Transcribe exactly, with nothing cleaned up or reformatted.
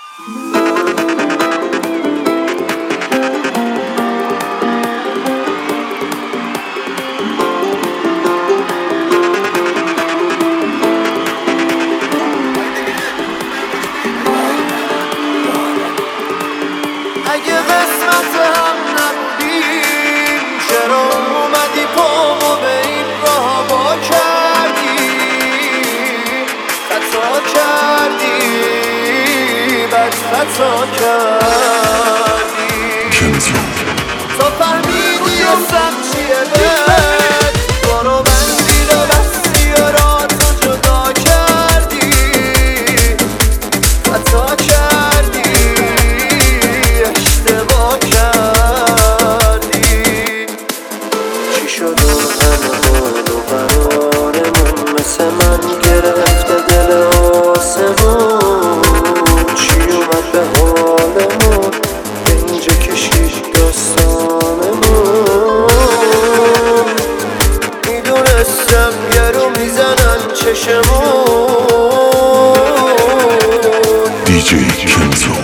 اگه قسمت هم نبودیم چرا اومدی پامو به این راه با کردی؟ خطا کردی، بد خطا کردی. تا فهمیدی اسم چیه بد بارو بندی رو بستی و را تو جدا کردی. خطا کردی، اشتباه کردی. چی شد و همه حال و قرارمون مثل من گرفته دل آسمون؟ چی اومد به حالمون به اینجا کشید داستانمون؟ میدونستم یه رو میزنن چشمون. دی جی کنزو